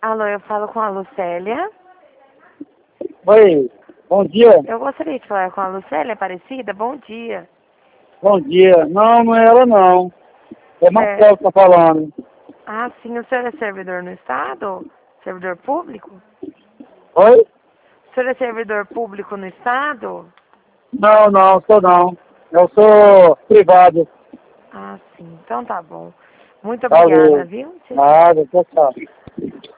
Alô, eu falo com a Lucélia. Oi, bom dia. Eu gostaria de falar com a Lucélia Aparecida. Bom dia. Bom dia. Não, não é ela não. É Marcelo que tá falando. Ah, sim. O senhor é servidor no Estado? Servidor público? Oi? O senhor é servidor público no Estado? Não, não, sou não. Eu sou privado. Ah, sim. Então tá bom. Muito obrigada, Valeu. viu? Tchau, tchau. Nada, tchau, tchau.